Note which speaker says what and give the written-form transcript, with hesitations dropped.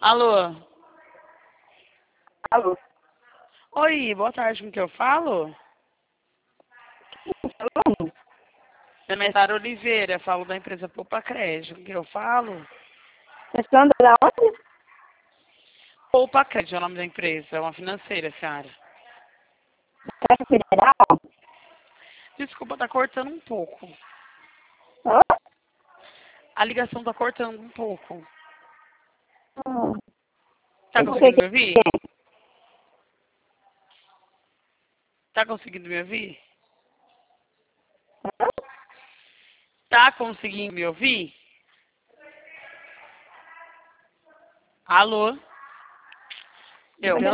Speaker 1: Alô?
Speaker 2: Alô?
Speaker 1: Oi, boa tarde, com que eu falo?
Speaker 2: Falando?
Speaker 1: Meu nome é Sara Oliveira, falo da empresa Poupa Crédito, com que eu falo?
Speaker 2: Questão da onde?
Speaker 1: Poupa Crédito é o nome da empresa, é uma financeira, senhora.
Speaker 2: Caixa Federal?
Speaker 1: Desculpa, tá cortando um pouco.
Speaker 2: Hã?
Speaker 1: A ligação tá cortando um pouco.
Speaker 2: Hum.
Speaker 1: Tá
Speaker 2: Eu não sei
Speaker 1: conseguindo me
Speaker 2: quem
Speaker 1: ouvir?
Speaker 2: é.
Speaker 1: Tá conseguindo me ouvir?
Speaker 2: Hã?
Speaker 1: Tá conseguindo me ouvir? Alô? Eu,